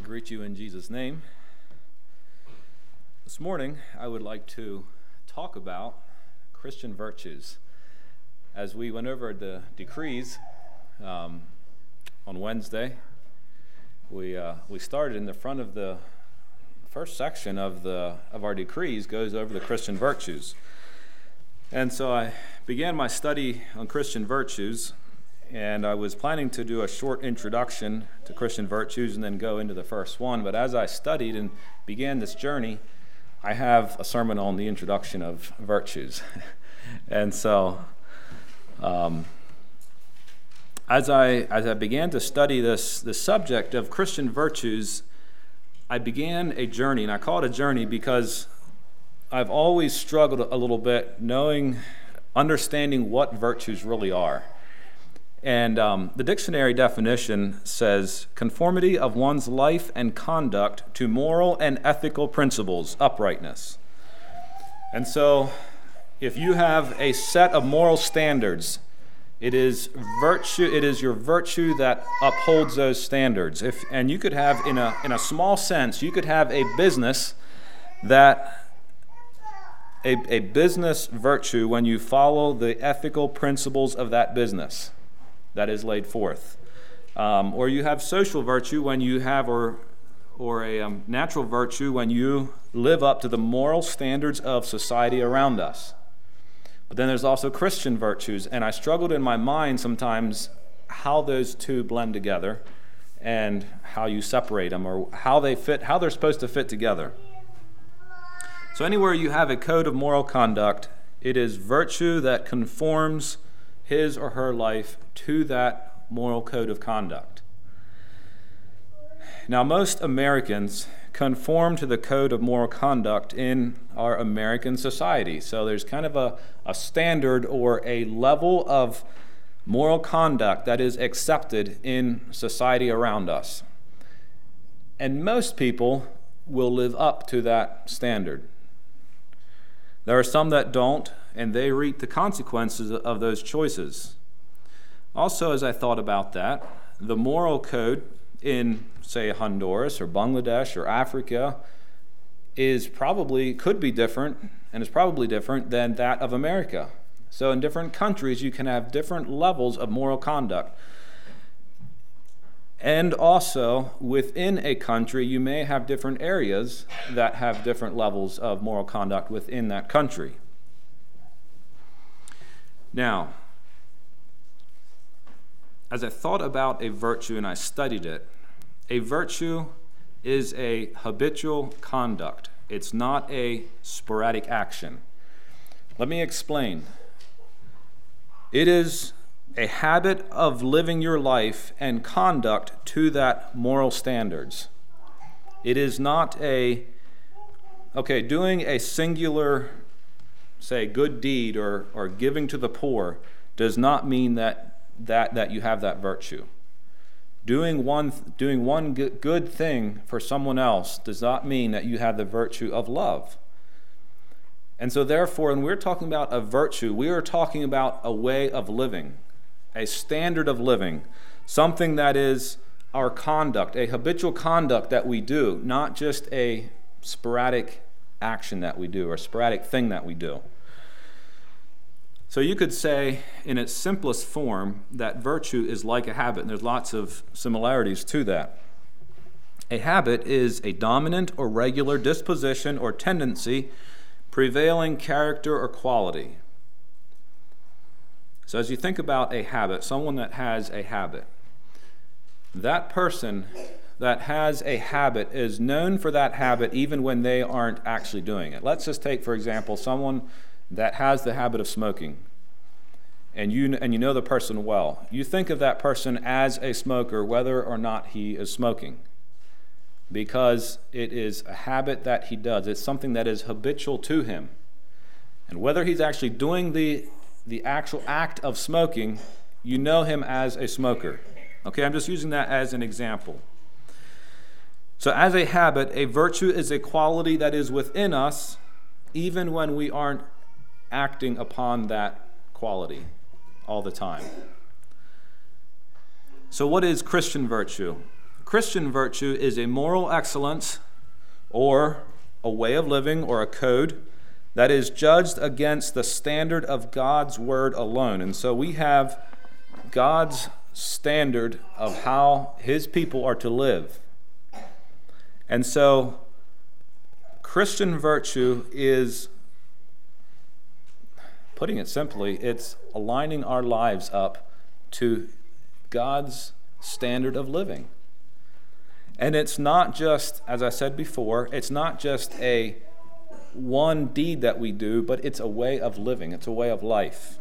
greet you in Jesus' name. This morning, I would like to talk about Christian virtues. As we went over the decrees on Wednesday, we started in the front of the first section of our decrees goes over the Christian virtues. And so I began my study on Christian virtues, and I was planning to do a short introduction to Christian virtues and then go into the first one. But as I studied and began this journey, I have a sermon on the introduction of virtues. And so as I began to study this subject of Christian virtues, I began a journey, and I call it a journey because I've always struggled a little bit understanding what virtues really are. And the dictionary definition says, conformity of one's life and conduct to moral and ethical principles, uprightness. And so, if you have a set of moral standards, it is your virtue that upholds those standards. And you could have, in a small sense, you could have a business that a business virtue when you follow the ethical principles of that business that is laid forth. Or you have social virtue when you have, or a natural virtue when you live up to the moral standards of society around us. But then there's also Christian virtues, and I struggled in my mind sometimes how those two blend together and how you separate them, or how they're supposed to fit together. So anywhere you have a code of moral conduct, it is virtue that conforms his or her life to that moral code of conduct. Now, most Americans conform to the code of moral conduct in our American society. So there's kind of a standard or a level of moral conduct that is accepted in society around us. And most people will live up to that standard. There are some that don't, and they reap the consequences of those choices. Also, as I thought about that, the moral code in, say, Honduras or Bangladesh or Africa could be different, and is probably different than that of America. So in different countries, you can have different levels of moral conduct. And also, within a country, you may have different areas that have different levels of moral conduct within that country. Now, as I thought about a virtue and I studied it, a virtue is a habitual conduct. It's not a sporadic action. Let me explain. It is a habit of living your life and conduct to that moral standards. It is not doing a singular, say, good deed or giving to the poor does not mean that you have that virtue. Doing one good thing for someone else does not mean that you have the virtue of love. And so therefore, when we're talking about a virtue, we are talking about a way of living, a standard of living, something that is our conduct, a habitual conduct that we do, not just a sporadic action that we do or a sporadic thing that we do. So you could say, in its simplest form, that virtue is like a habit, and there's lots of similarities to that. A habit is a dominant or regular disposition or tendency, prevailing character or quality. So as you think about a habit, someone that has a habit, that person that has a habit is known for that habit even when they aren't actually doing it. Let's just take, for example, someone that has the habit of smoking, and you know the person well. You think of that person as a smoker whether or not he is smoking, because it is a habit that he does. It's something that is habitual to him. And whether he's actually doing the actual act of smoking, you know him as a smoker. Okay, I'm just using that as an example. So as a habit, a virtue is a quality that is within us even when we aren't acting upon that quality all the time. So what is Christian virtue? Christian virtue is a moral excellence or a way of living or a code that is judged against the standard of God's word alone. And so we have God's standard of how his people are to live. And so Christian virtue is, putting it simply, it's aligning our lives up to God's standard of living. And it's not just, as I said before, it's not just a one deed that we do, but it's a way of living. It's a way of life.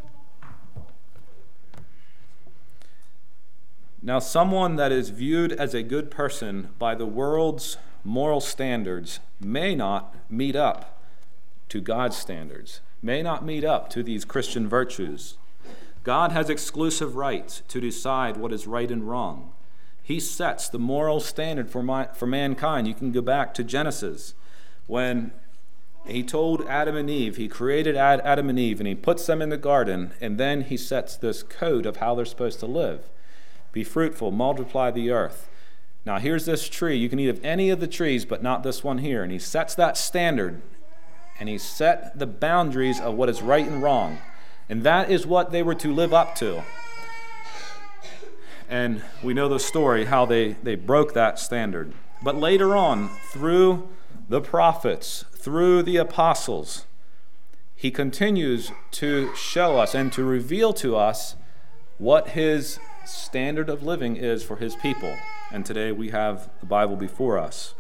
Now, someone that is viewed as a good person by the world's moral standards may not meet up to God's standards, may not meet up to these Christian virtues. God has exclusive rights to decide what is right and wrong. He sets the moral standard for mankind. You can go back to Genesis when he told Adam and Eve, he created Adam and Eve, and he puts them in the garden, and then he sets this code of how they're supposed to live. Be fruitful, multiply the earth. Now here's this tree. You can eat of any of the trees, but not this one here. And he sets that standard, and he set the boundaries of what is right and wrong. And that is what they were to live up to. And we know the story, how they broke that standard. But later on, through the prophets, through the apostles, he continues to show us and to reveal to us what his standard of living is for his people. And today we have the Bible before us.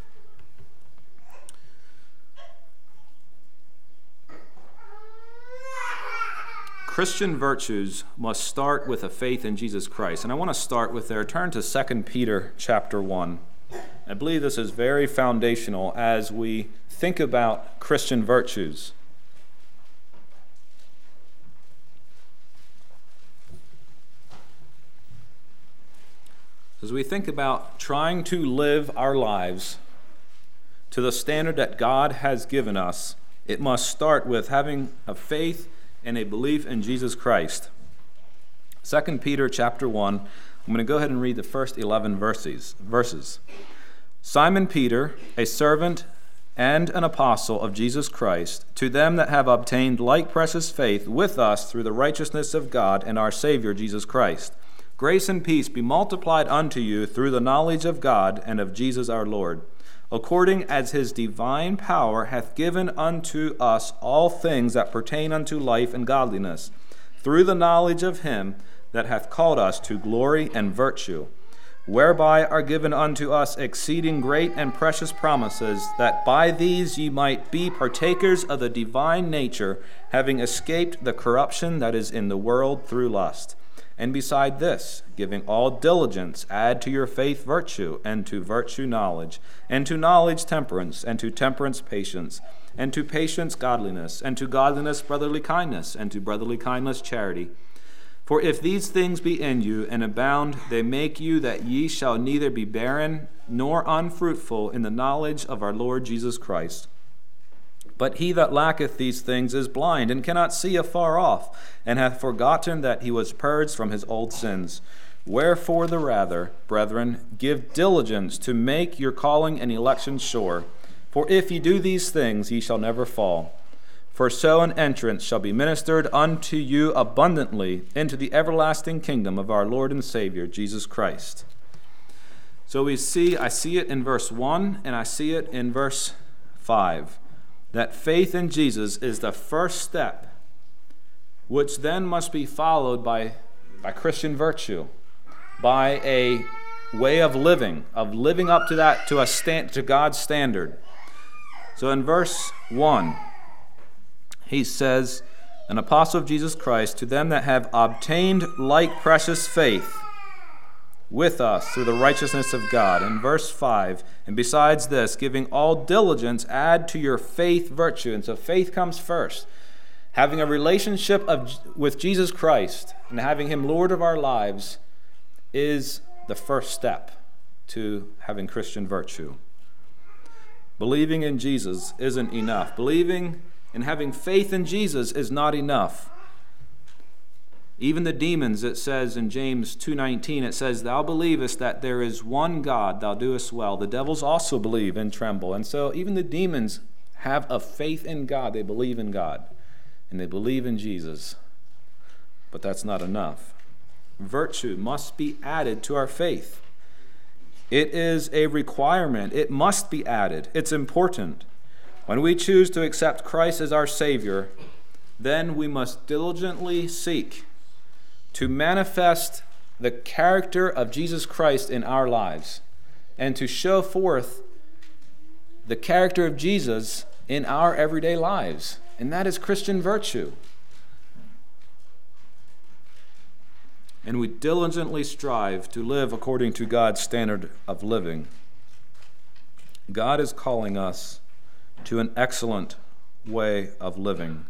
Christian virtues must start with a faith in Jesus Christ. And I want to start with there. Turn to 2 Peter chapter 1. I believe this is very foundational as we think about Christian virtues. As we think about trying to live our lives to the standard that God has given us, it must start with having a faith and a belief in Jesus Christ. 2 Peter chapter 1, I'm going to go ahead and read the first 11 verses. Simon Peter, a servant and an apostle of Jesus Christ, to them that have obtained like precious faith with us through the righteousness of God and our Savior Jesus Christ. Grace and peace be multiplied unto you through the knowledge of God and of Jesus our Lord, according as his divine power hath given unto us all things that pertain unto life and godliness, through the knowledge of him that hath called us to glory and virtue, whereby are given unto us exceeding great and precious promises, that by these ye might be partakers of the divine nature, having escaped the corruption that is in the world through lust. And beside this, giving all diligence, add to your faith virtue, and to virtue knowledge, and to knowledge temperance, and to temperance patience, and to patience godliness, and to godliness brotherly kindness, and to brotherly kindness charity. For if these things be in you and abound, they make you that ye shall neither be barren nor unfruitful in the knowledge of our Lord Jesus Christ. But he that lacketh these things is blind, and cannot see afar off, and hath forgotten that he was purged from his old sins. Wherefore the rather, brethren, give diligence to make your calling and election sure. For if ye do these things, ye shall never fall. For so an entrance shall be ministered unto you abundantly into the everlasting kingdom of our Lord and Savior, Jesus Christ. So I see it in verse 1, and I see it in verse 5. That faith in Jesus is the first step, which then must be followed by Christian virtue, by a way of living up to that, to God's standard. So in verse 1, he says, an apostle of Jesus Christ, to them that have obtained like precious faith with us through the righteousness of God. In verse 5, and besides this, giving all diligence, add to your faith virtue. And so faith comes first. Having a relationship with Jesus Christ and having him Lord of our lives is the first step to having Christian virtue. Believing in Jesus isn't enough. Believing and having faith in Jesus is not enough. Even the demons, it says in James 2:19, it says, "Thou believest that there is one God, thou doest well. The devils also believe and tremble." And so even the demons have a faith in God. They believe in God, and they believe in Jesus. But that's not enough. Virtue must be added to our faith. It is a requirement. It must be added. It's important. When we choose to accept Christ as our Savior, then we must diligently seek to manifest the character of Jesus Christ in our lives and to show forth the character of Jesus in our everyday lives. And that is Christian virtue. And we diligently strive to live according to God's standard of living. God is calling us to an excellent way of living.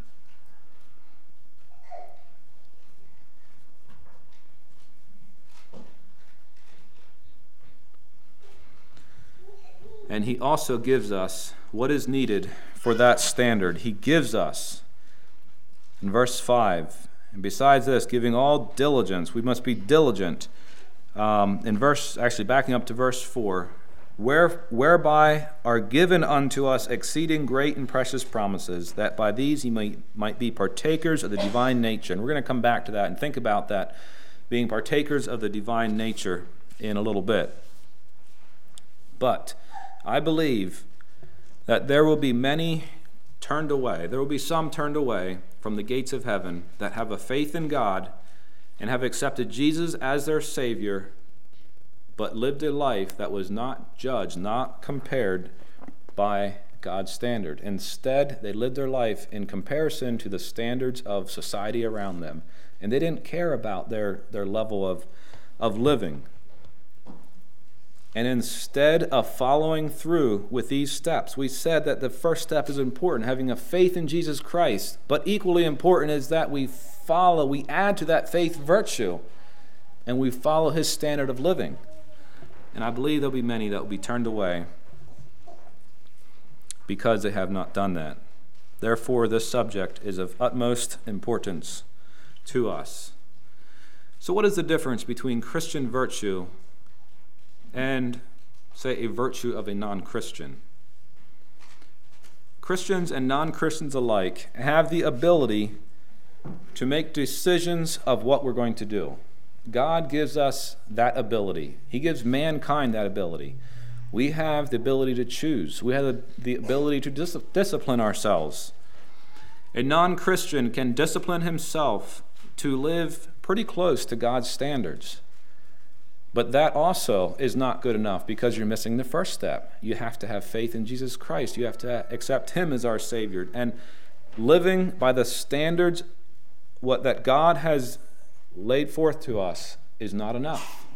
And he also gives us what is needed for that standard. He gives us, in verse 5, and besides this, giving all diligence, we must be diligent. Backing up to verse 4, whereby are given unto us exceeding great and precious promises, that by these ye might be partakers of the divine nature. And we're going to come back to that and think about that, being partakers of the divine nature in a little bit. But I believe that there will be many turned away. There will be some turned away from the gates of heaven that have a faith in God and have accepted Jesus as their Savior, but lived a life that was not judged, not compared by God's standard. Instead, they lived their life in comparison to the standards of society around them, and they didn't care about their level of living. And instead of following through with these steps, we said that the first step is important, having a faith in Jesus Christ. But equally important is that we add to that faith virtue, and we follow his standard of living. And I believe there'll be many that will be turned away because they have not done that. Therefore, this subject is of utmost importance to us. So what is the difference between Christian virtue and, say, a virtue of a non-Christian? Christians and non-Christians alike have the ability to make decisions of what we're going to do. God gives us that ability. He gives mankind that ability. We have the ability to choose. We have the ability to discipline ourselves. A non-Christian can discipline himself to live pretty close to God's standards. But that also is not good enough because you're missing the first step. You have to have faith in Jesus Christ. You have to accept him as our Savior. And living by the standards that God has laid forth to us is not enough.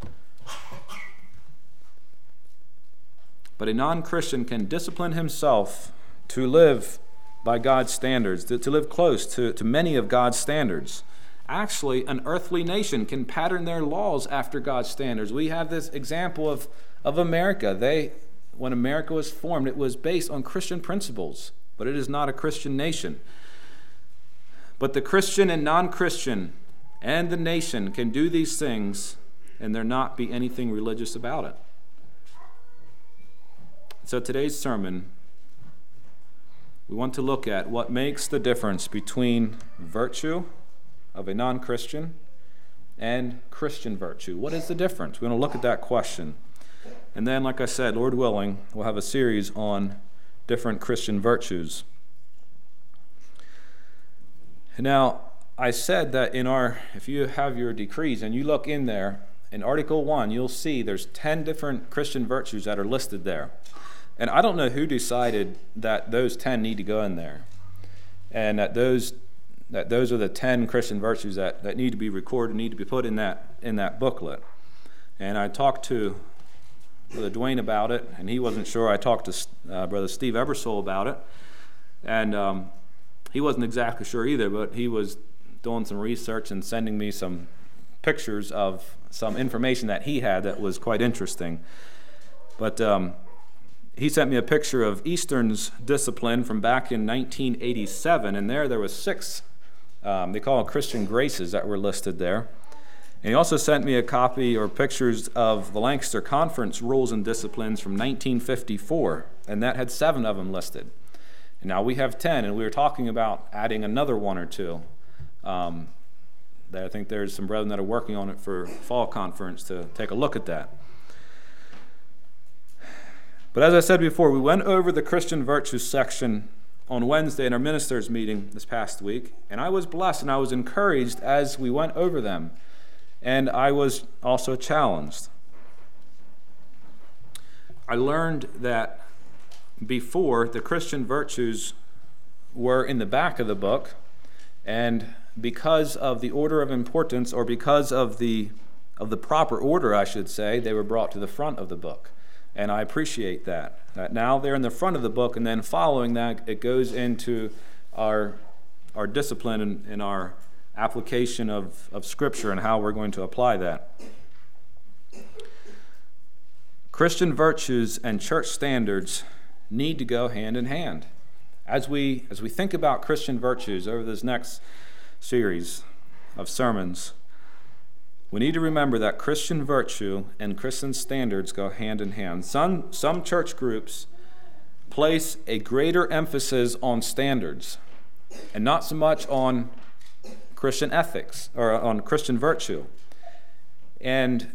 But a non-Christian can discipline himself to live by God's standards, to live close to many of God's standards. Actually, an earthly nation can pattern their laws after God's standards. We have this example of America. When America was formed, it was based on Christian principles, but it is not a Christian nation. But the Christian and non-Christian and the nation can do these things, and there not be anything religious about it. So today's sermon, we want to look at what makes the difference between virtue of a non-Christian and Christian virtue. What is the difference? We're going to look at that question. And then, like I said, Lord willing, we'll have a series on different Christian virtues. Now, I said that if you have your decrees and you look in there, in Article 1, you'll see there's 10 different Christian virtues that are listed there. And I don't know who decided that those 10 need to go in there, and that those are the 10 Christian virtues that need to be recorded, need to be put in that booklet. And I talked to Brother Dwayne about it, and he wasn't sure. I talked to Brother Steve Ebersole about it, and he wasn't exactly sure either, but he was doing some research and sending me some pictures of some information that he had that was quite interesting. But he sent me a picture of Eastern's discipline from back in 1987, and there was 6 They call them Christian graces that were listed there. And he also sent me a copy or pictures of the Lancaster Conference Rules and Disciplines from 1954, and that had 7 of them listed. And now we have 10, and we were talking about adding another 1 or 2. That I think there's some brethren that are working on it for fall conference to take a look at that. But as I said before, we went over the Christian virtues section on Wednesday in our ministers' meeting this past week, and I was blessed and I was encouraged as we went over them. And I was also challenged. I learned that before, the Christian virtues were in the back of the book, and because of the order of importance, or because of the proper order, I should say, they were brought to the front of the book. And I appreciate that. Now they're in the front of the book, and then following that, it goes into our discipline and our application of Scripture and how we're going to apply that. Christian virtues and church standards need to go hand in hand. As we think about Christian virtues over this next series of sermons, we need to remember that Christian virtue and Christian standards go hand in hand. Some church groups place a greater emphasis on standards and not so much on Christian ethics or on Christian virtue. And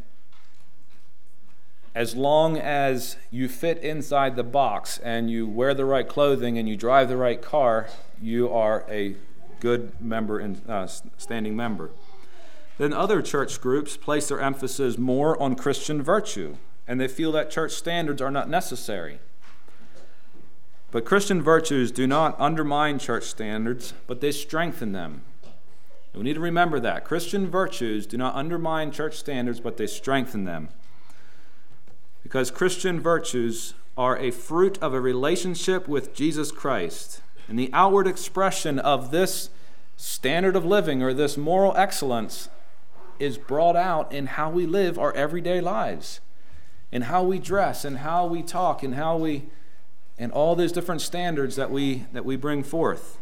as long as you fit inside the box and you wear the right clothing and you drive the right car, you are a good member and standing member. Then other church groups place their emphasis more on Christian virtue, and they feel that church standards are not necessary. But Christian virtues do not undermine church standards, but they strengthen them. And we need to remember that. Christian virtues do not undermine church standards, but they strengthen them. Because Christian virtues are a fruit of a relationship with Jesus Christ. And the outward expression of this standard of living or this moral excellence is brought out in how we live our everyday lives, in how we dress, and how we talk, and and all those different standards that we bring forth.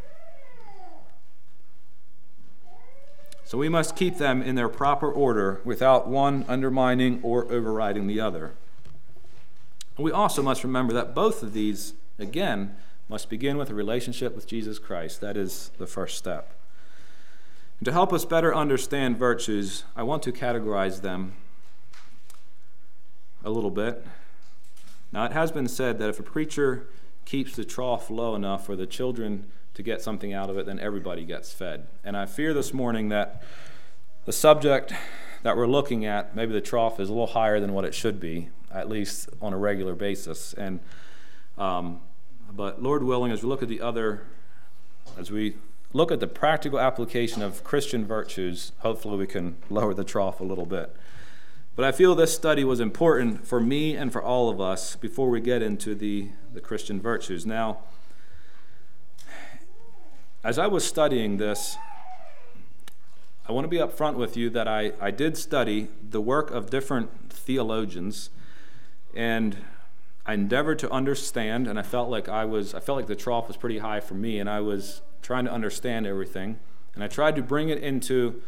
So we must keep them in their proper order without one undermining or overriding the other. We also must remember that both of these, again, must begin with a relationship with Jesus Christ. That is the first step. And to help us better understand virtues, I want to categorize them a little bit. Now, it has been said that if a preacher keeps the trough low enough for the children to get something out of it, then everybody gets fed. And I fear this morning that the subject that we're looking at, maybe the trough is a little higher than what it should be, at least on a regular basis. And but Lord willing, as we look at the practical application of Christian virtues, hopefully we can lower the trough a little bit. But I feel this study was important for me and for all of us before we get into the Christian virtues. Now, as I was studying this, I want to be upfront with you that I did study the work of different theologians, and I endeavored to understand, and I felt like the trough was pretty high for me, and I was trying to understand everything, and I tried to bring it into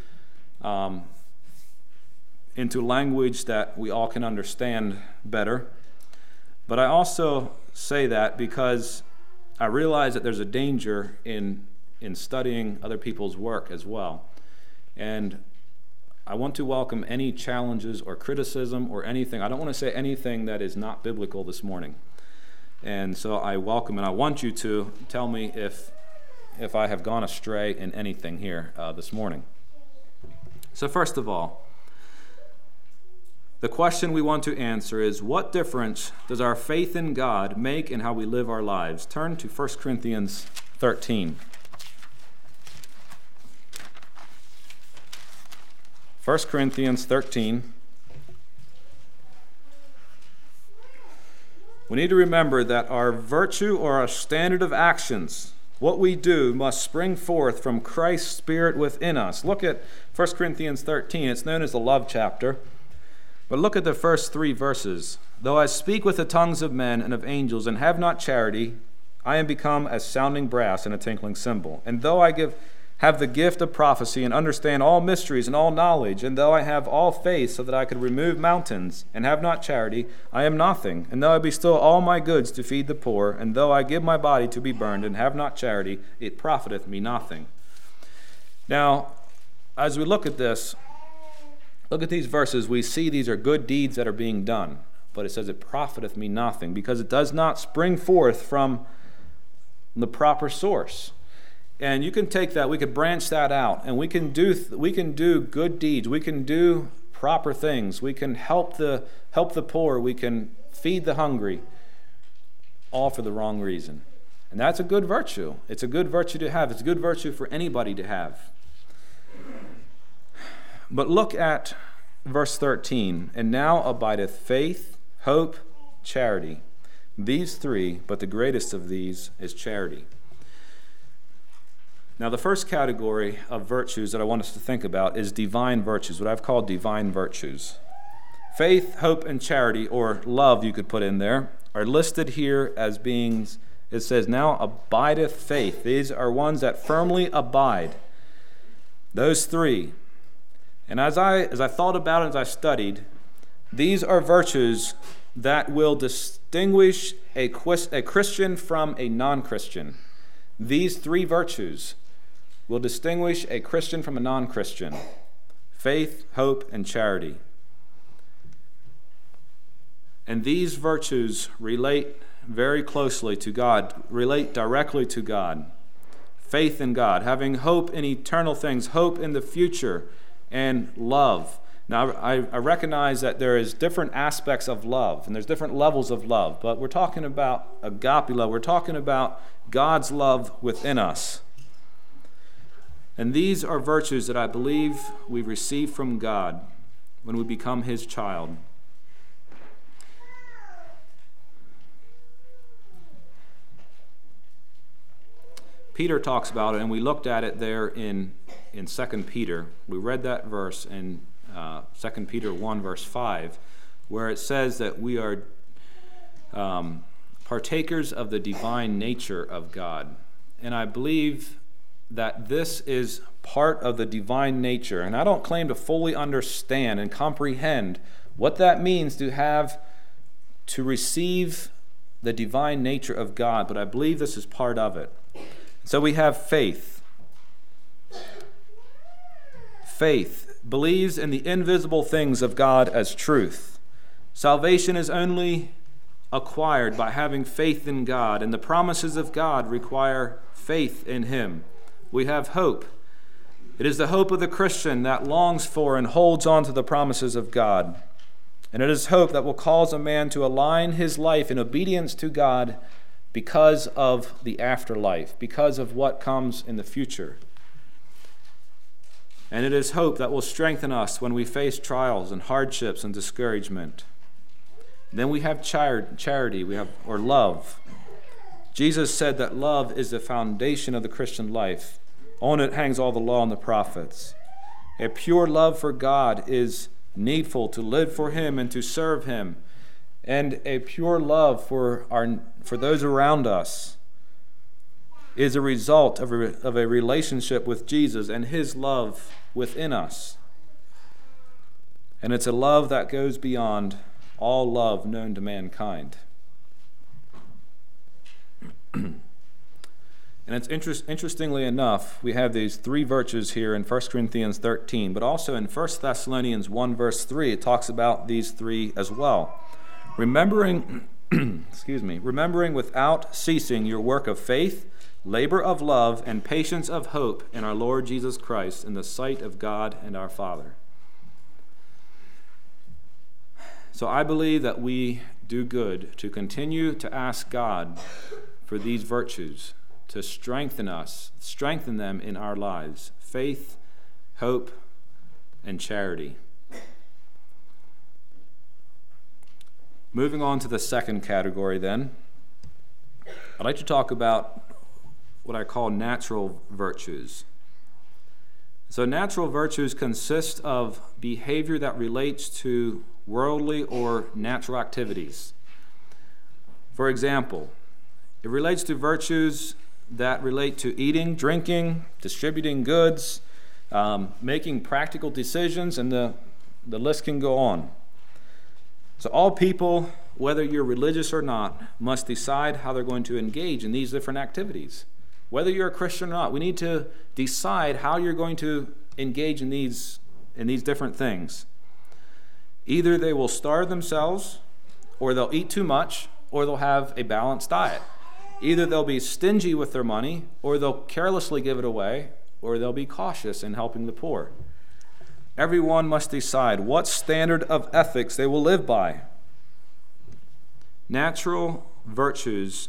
language that we all can understand better. But I also say that because I realize that there's a danger in studying other people's work as well. And I want to welcome any challenges or criticism or anything. I don't want to say anything that is not biblical this morning. And so I welcome, and I want you to tell me if I have gone astray in anything here this morning. So first of all, the question we want to answer is, what difference does our faith in God make in how we live our lives? Turn to 1 Corinthians 13. 1 Corinthians 13. We need to remember that our virtue or our standard of actions, what we do, must spring forth from Christ's Spirit within us. Look at 1 Corinthians 13. It's known as the love chapter. But look at the first 3 verses. Though I speak with the tongues of men and of angels and have not charity, I am become as sounding brass and a tinkling cymbal. And though I have the gift of prophecy and understand all mysteries and all knowledge, and though I have all faith so that I could remove mountains and have not charity, I am nothing. And though I bestow all my goods to feed the poor, and though I give my body to be burned and have not charity, it profiteth me nothing. Now, as we look at this, look at these verses, we see these are good deeds that are being done. But it says it profiteth me nothing, because it does not spring forth from the proper source. And you can take that, we could branch that out, and we can do good deeds, we can do proper things, we can help the poor, we can feed the hungry, all for the wrong reason. And that's a good virtue. It's a good virtue to have. It's a good virtue for anybody to have. But look at verse 13. And now abideth faith, hope, charity. These three, but the greatest of these is charity. Now, the first category of virtues that I want us to think about is divine virtues, what I've called divine virtues. Faith, hope, and charity, or love you could put in there, are listed here as being, it says, now abideth faith. These are ones that firmly abide. Those three. And as I thought about it, as I studied, these are virtues that will distinguish a Christian from a non-Christian. These three virtues will distinguish a Christian from a non-Christian: faith, hope, and charity. And these virtues relate very closely to God, relate directly to God. Faith in God, having hope in eternal things, hope in the future, and love. Now, I recognize that there is different aspects of love, and there's different levels of love, but we're talking about agape love. We're talking about God's love within us. And these are virtues that I believe we receive from God when we become His child. Peter talks about it, and we looked at it there in 2 Peter. We read that verse in 2 Peter 1, verse 5, where it says that we are partakers of the divine nature of God. And I believe that this is part of the divine nature. And I don't claim to fully understand and comprehend what that means to receive the divine nature of God, but I believe this is part of it. So we have faith. Faith believes in the invisible things of God as truth. Salvation is only acquired by having faith in God, and the promises of God require faith in Him. We have hope. It is the hope of the Christian that longs for and holds on to the promises of God. And it is hope that will cause a man to align his life in obedience to God because of the afterlife, because of what comes in the future. And it is hope that will strengthen us when we face trials and hardships and discouragement. Then we have charity, or love. Jesus said that love is the foundation of the Christian life. On it hangs all the law and the prophets. A pure love for God is needful to live for Him and to serve Him. And a pure love for those around us is a result of a relationship with Jesus and His love within us. And it's a love that goes beyond all love known to mankind. And it's interestingly enough, we have these three virtues here in 1 Corinthians 13, but also in 1 Thessalonians 1, verse 3, it talks about these three as well. Remembering without ceasing your work of faith, labor of love, and patience of hope in our Lord Jesus Christ in the sight of God and our Father. So I believe that we do good to continue to ask God for these virtues, to strengthen them in our lives: faith, hope, and charity. Moving on to the second category then, I'd like to talk about what I call natural virtues. So natural virtues consist of behavior that relates to worldly or natural activities. For example, it relates to virtues that relate to eating, drinking, distributing goods, making practical decisions, and the list can go on. So all people, whether you're religious or not, must decide how they're going to engage in these different activities. Whether you're a Christian or not, we need to decide how you're going to engage in these different things. Either they will starve themselves, or they'll eat too much, or they'll have a balanced diet. Either they'll be stingy with their money, or they'll carelessly give it away, or they'll be cautious in helping the poor. Everyone must decide what standard of ethics they will live by. Natural virtues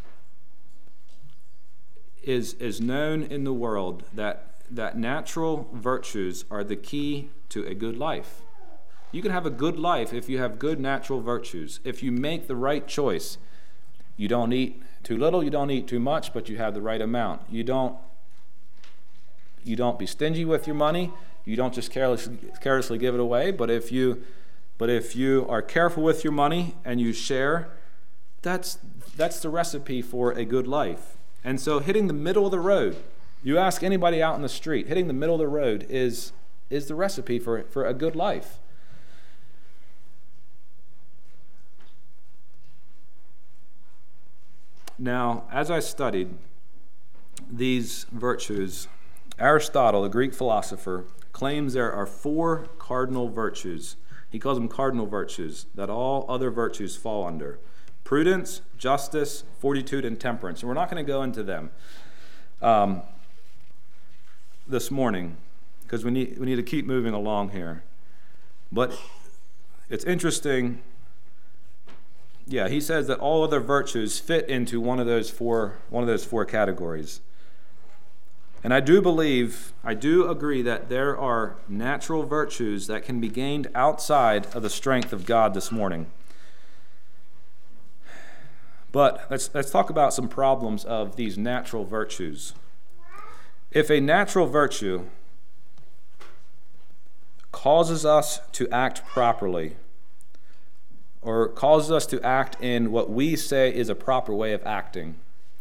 is known in the world that natural virtues are the key to a good life. You can have a good life if you have good natural virtues. If you make the right choice, you don't eat too little, you don't eat too much, but you have the right amount. You don't be stingy with your money. You don't just carelessly give it away. But if you are careful with your money and you share, that's the recipe for a good life. And so hitting the middle of the road, you ask anybody out in the street, hitting the middle of the road is the recipe for a good life. Now, as I studied these virtues, Aristotle, the Greek philosopher, claims there are 4 cardinal virtues. He calls them cardinal virtues that all other virtues fall under: prudence, justice, fortitude, and temperance. And we're not going to go into them this morning because we need to keep moving along here. But it's interesting. Yeah, he says that all other virtues fit into one of those four categories. And I do agree that there are natural virtues that can be gained outside of the strength of God this morning. But let's talk about some problems of these natural virtues. If a natural virtue causes us to act properly, or causes us to act in what we say is a proper way of acting,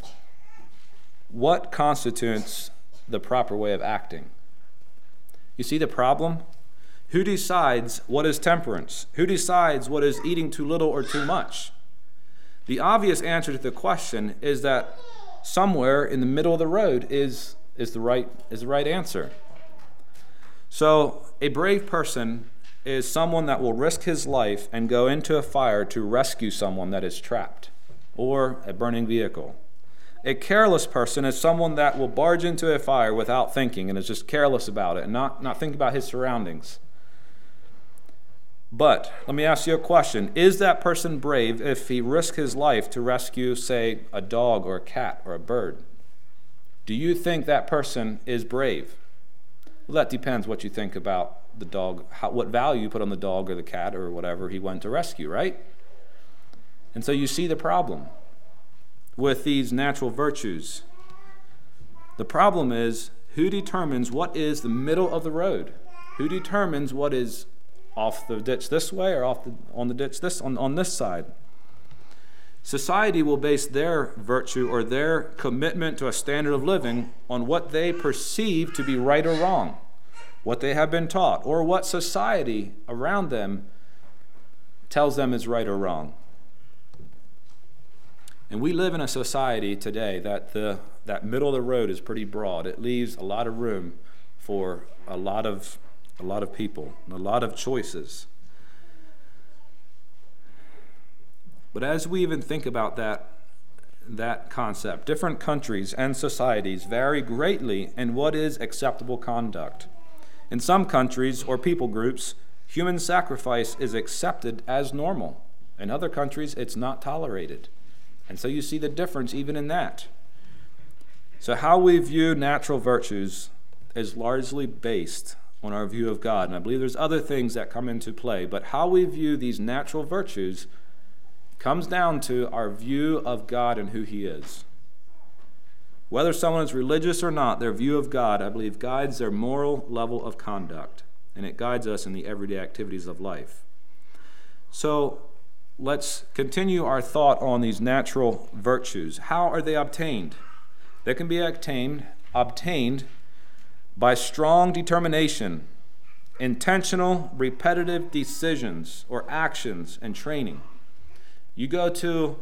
what constitutes the proper way of acting? You see the problem? Who decides what is temperance? Who decides what is eating too little or too much? The obvious answer to the question is that somewhere in the middle of the road is the right answer. So a brave person is someone that will risk his life and go into a fire to rescue someone that is trapped, or a burning vehicle. A careless person is someone that will barge into a fire without thinking and is just careless about it and not think about his surroundings. But let me ask you a question. Is that person brave if he risks his life to rescue, say, a dog or a cat or a bird? Do you think that person is brave? Well, that depends what you think about the dog, what value you put on the dog or the cat or whatever he went to rescue, right? And so you see the problem with these natural virtues. The problem is, who determines what is the middle of the road? Who determines what is off the ditch this way or on the ditch on this side? Society will base their virtue or their commitment to a standard of living on what they perceive to be right or wrong, what they have been taught, or what society around them tells them is right or wrong. And we live in a society today that middle of the road is pretty broad. It leaves a lot of room for a lot of people and a lot of choices. But as we even think about that concept, different countries and societies vary greatly in what is acceptable conduct. In some countries or people groups, human sacrifice is accepted as normal. In other countries, it's not tolerated. And so you see the difference even in that. So how we view natural virtues is largely based on our view of God. And I believe there's other things that come into play. But how we view these natural virtues comes down to our view of God and who He is. Whether someone is religious or not, their view of God, I believe, guides their moral level of conduct. And it guides us in the everyday activities of life. So let's continue our thought on these natural virtues. How are they obtained? that can be obtained by strong determination, intentional, repetitive decisions or actions and training. You go to,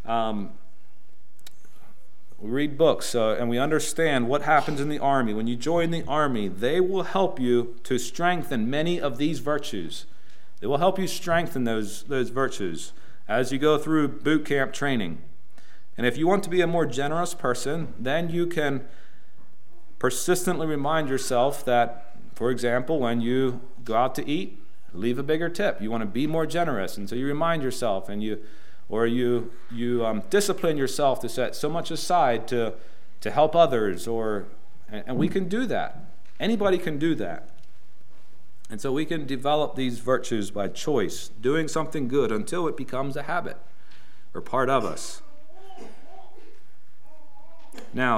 we read books and we understand what happens in the Army. When you join the Army, they will help you to strengthen many of these virtues. They will help you strengthen those virtues as you go through boot camp training. And if you want to be a more generous person, then you can persistently remind yourself that, for example, when you go out to eat, leave a bigger tip. You want to be more generous, and so you remind yourself, and you discipline yourself to set so much aside to help others, and we can do that. Anybody can do that. And so we can develop these virtues by choice, doing something good until it becomes a habit or part of us. Now,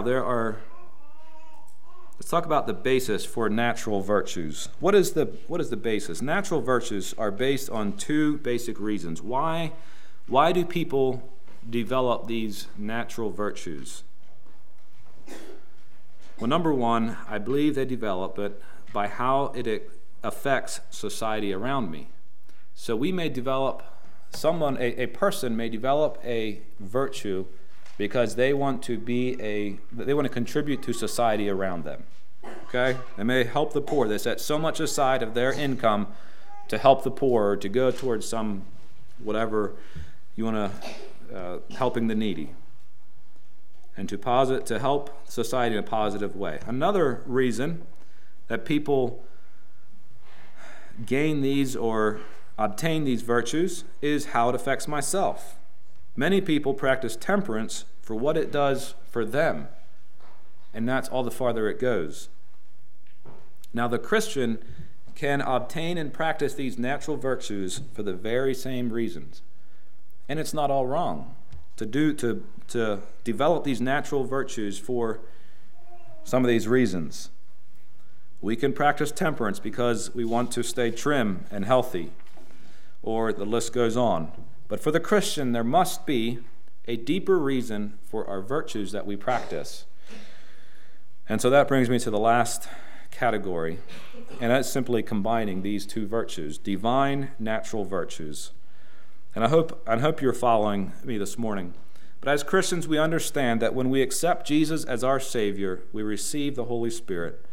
let's talk about the basis for natural virtues. What is the basis? Natural virtues are based on two basic reasons. Why do people develop these natural virtues? Well, number one, I believe they develop it by how it affects society around me. So we may develop, a person may develop a virtue because they want to contribute to society around them. Okay? They may help the poor. They set so much aside of their income to help the poor, or to go towards some whatever you want to, helping the needy, and to help society in a positive way. Another reason that people gain these or obtain these virtues is how it affects myself. Many people practice temperance for what it does for them, and that's all the farther it goes. Now, the Christian can obtain and practice these natural virtues for the very same reasons. And it's not all wrong to develop these natural virtues for some of these reasons. We can practice temperance because we want to stay trim and healthy, or the list goes on. But for the Christian, there must be a deeper reason for our virtues that we practice. And so that brings me to the last category, and that's simply combining these two virtues, divine natural virtues. And I hope you're following me this morning. But as Christians, we understand that when we accept Jesus as our Savior, we receive the Holy Spirit.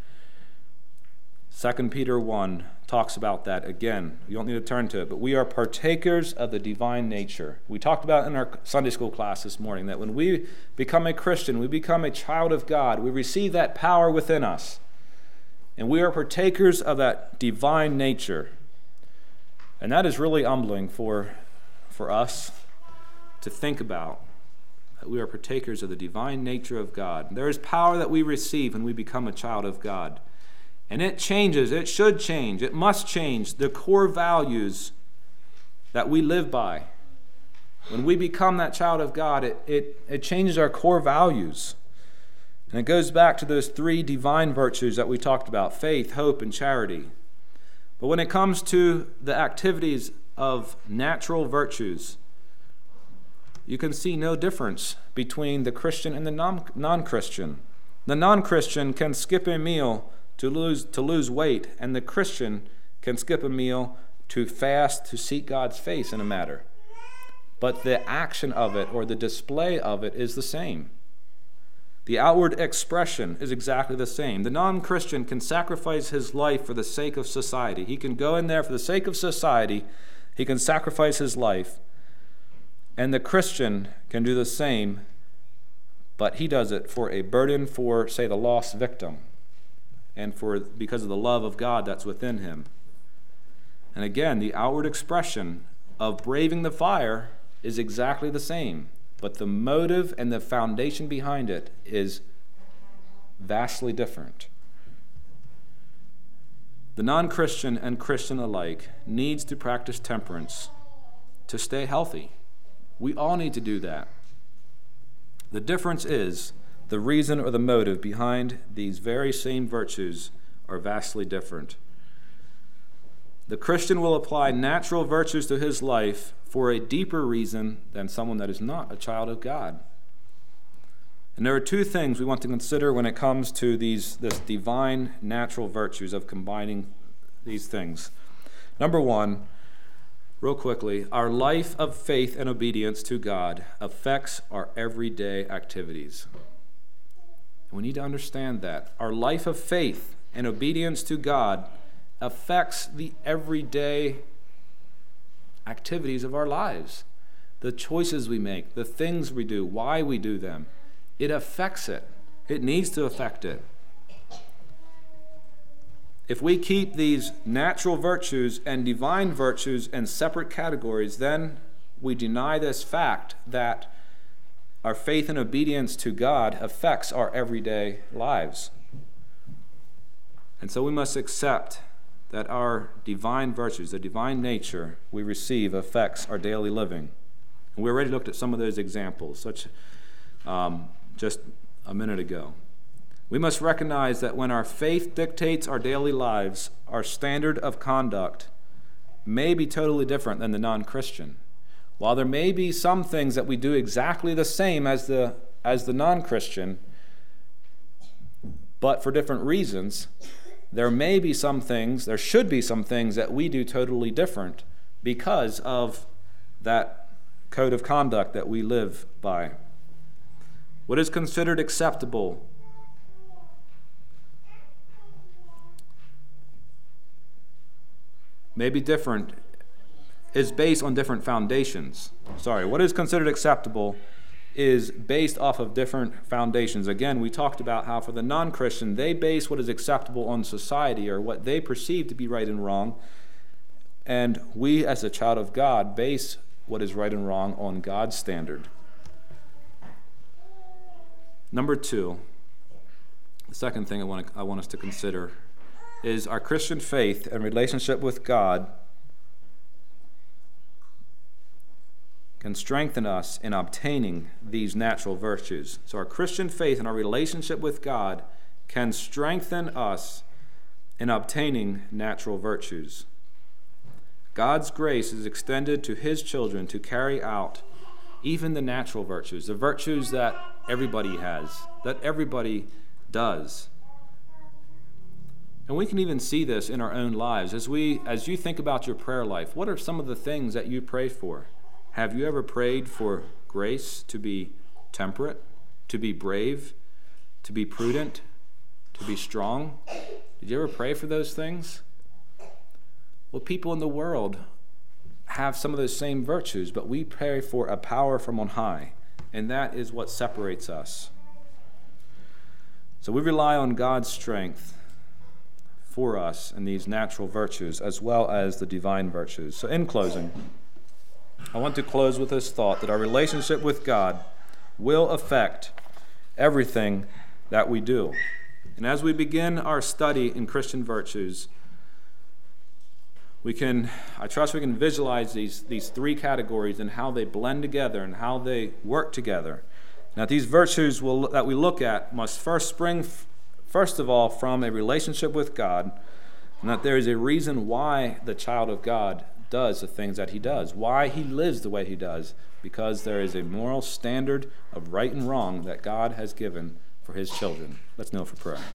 2 Peter 1 talks about that again. You don't need to turn to it, but we are partakers of the divine nature. We talked about in our Sunday school class this morning that when we become a Christian, we become a child of God. We receive that power within us, and we are partakers of that divine nature. And that is really humbling for us to think about, that we are partakers of the divine nature of God. There is power that we receive when we become a child of God. And it changes, it should change, it must change the core values that we live by. When we become that child of God, it changes our core values. And it goes back to those three divine virtues that we talked about: faith, hope, and charity. But when it comes to the activities of natural virtues, you can see no difference between the Christian and the non-Christian. The non-Christian can skip a meal to lose weight, and the Christian can skip a meal to fast, to seek God's face in a matter. But the action of it, or the display of it, is the same. The outward expression is exactly the same. The non-Christian can sacrifice his life for the sake of society. He can go in there for the sake of society. He can sacrifice his life. And the Christian can do the same, but he does it for a burden for, say, the lost victim, and because of the love of God that's within him. And again, the outward expression of braving the fire is exactly the same, but the motive and the foundation behind it is vastly different. The non-Christian and Christian alike needs to practice temperance to stay healthy. We all need to do that. The difference is the reason or the motive behind these very same virtues are vastly different. The Christian will apply natural virtues to his life for a deeper reason than someone that is not a child of God. And there are two things we want to consider when it comes to this divine natural virtues of combining these things. Number one, real quickly, our life of faith and obedience to God affects our everyday activities. And we need to understand that. Our life of faith and obedience to God affects the everyday activities of our lives. The choices we make, the things we do, why we do them. It affects it. It needs to affect it. If we keep these natural virtues and divine virtues in separate categories, then we deny this fact that our faith and obedience to God affects our everyday lives. And so we must accept that our divine virtues, the divine nature we receive, affects our daily living. And we already looked at some of those examples, such just a minute ago. We must recognize that when our faith dictates our daily lives, our standard of conduct may be totally different than the non-Christian. While there may be some things that we do exactly the same as the non-Christian, but for different reasons, there should be some things that we do totally different because of that code of conduct that we live by. What is considered acceptable may be different, is based on different foundations. What is considered acceptable is based off of different foundations. Again, we talked about how for the non-Christian, they base what is acceptable on society or what they perceive to be right and wrong. And we, as a child of God, base what is right and wrong on God's standard. Number two, the second thing I want us to consider is our Christian faith and relationship with God can strengthen us in obtaining these natural virtues. So our Christian faith and our relationship with God can strengthen us in obtaining natural virtues. God's grace is extended to His children to carry out even the natural virtues, the virtues that everybody has, that everybody does. And we can even see this in our own lives. As you think about your prayer life, what are some of the things that you pray for? Have you ever prayed for grace to be temperate, to be brave, to be prudent, to be strong? Did you ever pray for those things? Well, people in the world have some of those same virtues, but we pray for a power from on high, and that is what separates us. So we rely on God's strength for us in these natural virtues as well as the divine virtues. So in closing, I want to close with this thought that our relationship with God will affect everything that we do. And as we begin our study in Christian virtues, I trust we can visualize these three categories and how they blend together and how they work together. Now, these virtues that we look at must spring first of all from a relationship with God, and that there is a reason why the child of God does the things that he does, why he lives the way he does, because there is a moral standard of right and wrong that God has given for His children. Let's kneel for prayer.